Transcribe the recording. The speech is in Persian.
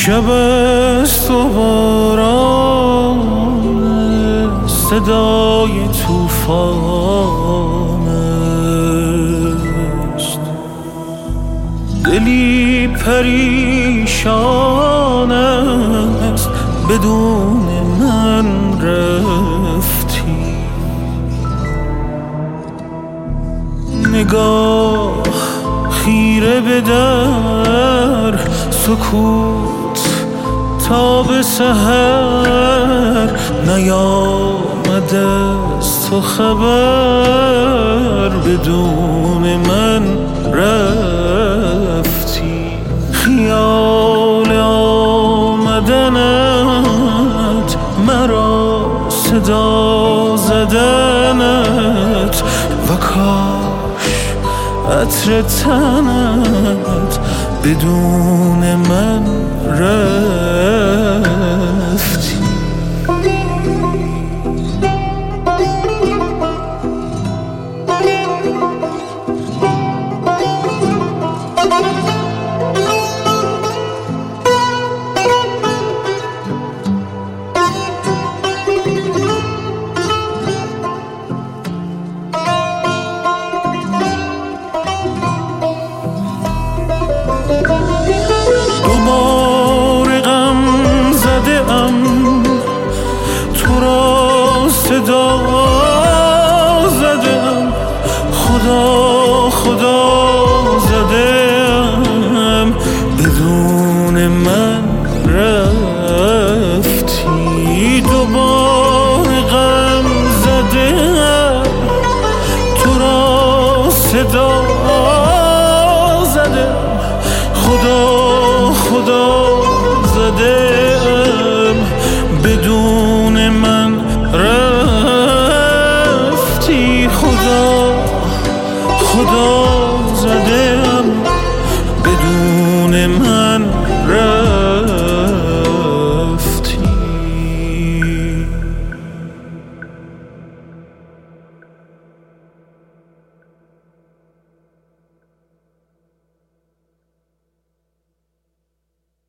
شب است و باران، صدای توفان است، دلی پریشان است، بدون من رفتی. نگاه خیره به در، سکوت تا به سحر، نیامده از تو خبر، بدون من رفتی. خیال آمدنت، مرا صدا زدنت، و کاش عطر تنت بدون من رفتی. دوباره غم زده ام، تو را صدا زده ام، خدا خدا زده ام، بدون من رفتی. دوباره غم زده ام، تو را صدا زده ام، خدا خدا زدم، بدون من رفتی. خدا خدا زدم، بدون من